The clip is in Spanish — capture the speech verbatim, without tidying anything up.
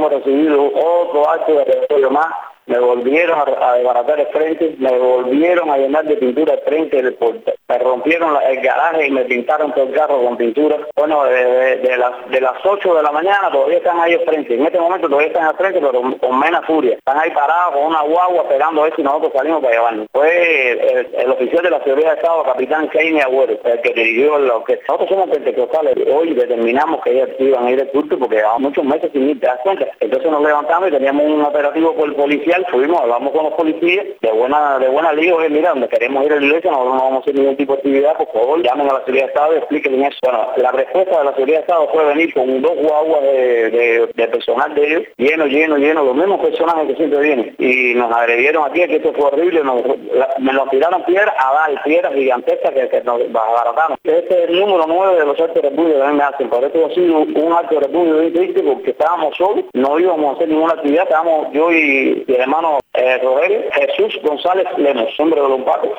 hemos recibido otro acto de repertorio más. Me volvieron a, a desbaratar el frente, me volvieron a llenar de pintura el frente del portal. Me rompieron la, el garaje y me pintaron todo el carro con pintura. Bueno, de, de, de, las, de las ocho de la mañana todavía están ahí al frente. En este momento todavía están al frente, pero con, con menos furia. Están ahí parados con una guagua esperando a ver si nosotros salimos para llevarnos. Fue el, el oficial de la Seguridad de Estado, capitán Keynes Agüero, el que dirigió la orquesta. Nosotros somos pentecostales. Hoy determinamos que ellos iban a ir al culto porque llevamos muchos meses sin ir, ¿te das cuenta? Entonces nos levantamos y teníamos un operativo por policía. Fuimos, hablamos con los policías, de buena de buena liga, oye, mira, donde queremos ir a la iglesia, nosotros no vamos a hacer ningún tipo de actividad, por favor, llamen a la Seguridad de Estado y explíquenles eso. Bueno, la respuesta de la Seguridad de Estado fue venir con dos guaguas de, de, de personal de ellos, lleno, lleno, lleno, los mismos personajes que siempre vienen, y nos agredieron aquí, que esto fue horrible, nos, la, me nos tiraron piedras a dar, piedras gigantescas que, que nos abarataron. Este es el número nueve de los actos de repudio que a mí me hacen, por eso ha sido un acto de repudio bien triste, porque estábamos solos, no íbamos a hacer ninguna actividad, estábamos yo y, y el hermano Eh, Rogelio Jesús González Lemos, hombre de los Pacos.